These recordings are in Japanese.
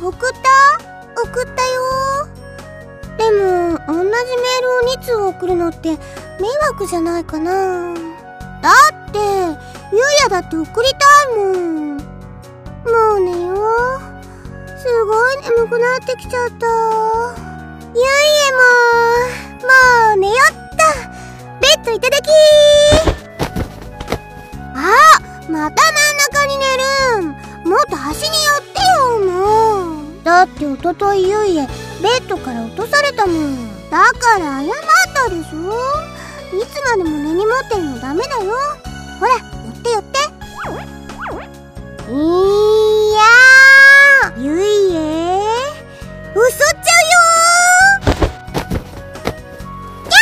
送ったよ。でも同じメールを2通送るのって迷惑じゃないかな。だってゆいやだって送りたいもん。もう寝よう。すごい眠くなってきちゃった。ゆいえも寝よった。ベッドいただきー。あ、また真ん中に寝るん。もっと端に寄ってよ。もうだっておとといゆいえベッドから落とされたもん。だから謝ったでしょ。いつまでも根に持ってるのダメだよ。ほら寄って寄って。いやーゆいえ嘘っちゃうよー。や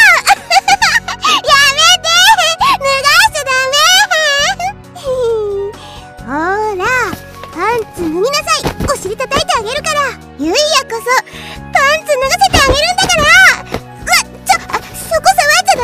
めて脱がしちゃダメほらパンツ脱ぎなさい。お尻叩いてあげるから。ゆいやこそパンツ脱がせてあげるんだから。そこ触っちゃ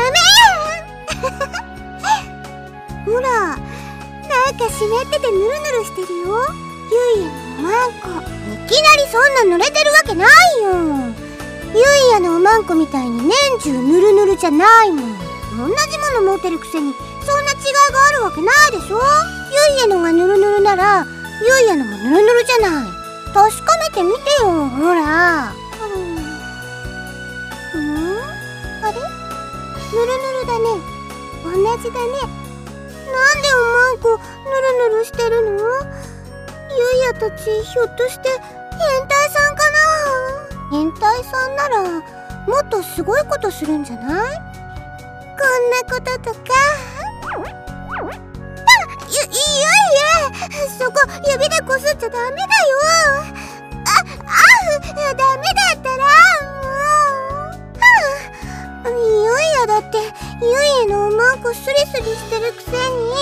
ダメほらなんか湿っててヌルヌルしてるよ。ゆいやのおまんこ。いきなりそんな濡れてるわけないよ。ゆいやのおまんこみたいに年中ヌルヌルじゃないもん。同じもの持ってるくせにそんな違いがあるわけないでしょ。ゆいやのがヌルヌルならゆいやのもヌルヌルじゃない。確かめてみてよ。ほらあれヌルヌルだね。同じだね。なんでおまんこヌルヌルしてるの？ゆいやたちひょっとして変態さんかな？変態さんならもっとすごいことするんじゃない？こんなこととか。ゆいえそこ指でこすっちゃダメだよ。ダメだったらもう。ゆいやだってゆいえのおまんこスリスリしてるくせに。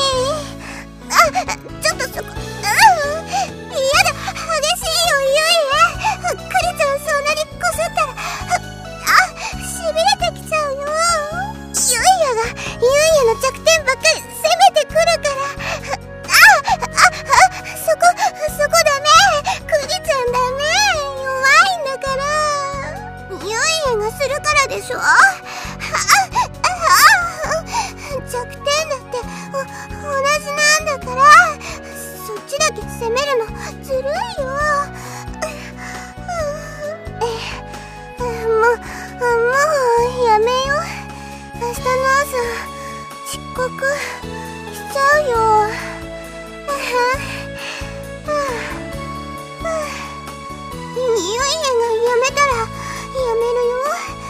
ちょっとそこ嫌だ。激しいよゆいえ。クリちゃんそんなにこすったらしびれてきちゃうよ。ゆいやがゆいやの弱点ばっかり攻めてくるから。そこダメ。クリちゃんダメ。弱いんだから。ゆいやがするからでしょ。弱点だって同じなんだから。そっちだけ責めるのずるいよ。もうやめよう。明日の朝遅刻しちゃうよ。ゆいやがやめたらやめるよ。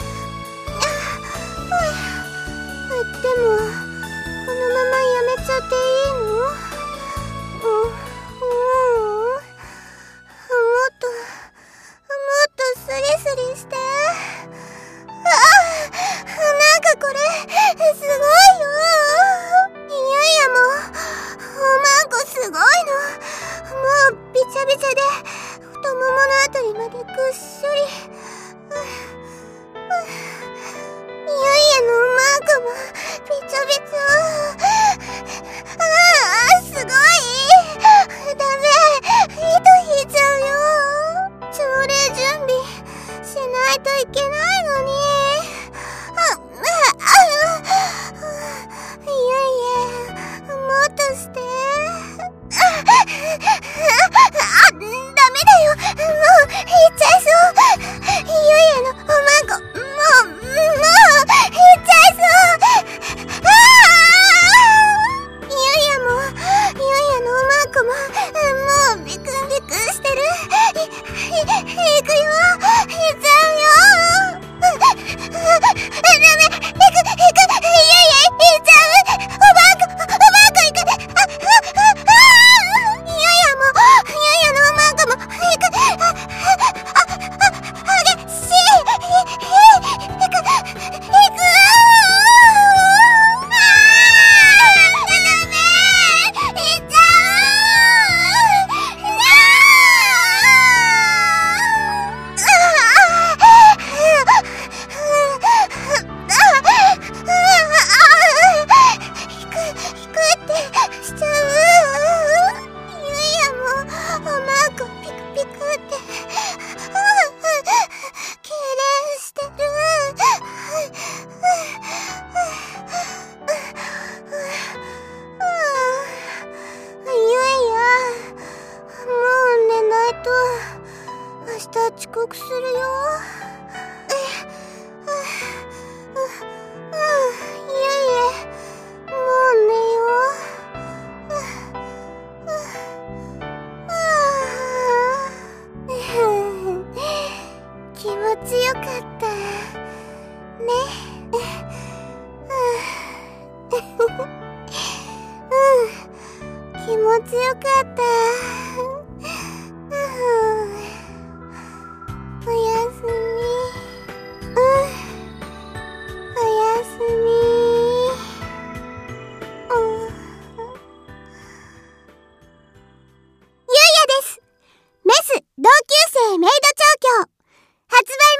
でもこのままやめちゃっていいの？もっとスリスリして。なんかこれすごいよ。ゆいやもおまんこすごいの。もうびちゃびちゃで太もものあたりまでぐっしょり。ゆいやのおまんこもびちょびちょ。すごい。ダメ。糸引いちゃうよ。朝礼準備しないといけないのに。ゆいやもっとして。ダメだよ。もう引いちゃいそう。 くするよ。ゆい、もう寝よう。気持ちよかったね。気持ちよかった。おやすみ。おやすみ。ゆいやです。メス同級生メイド調教発売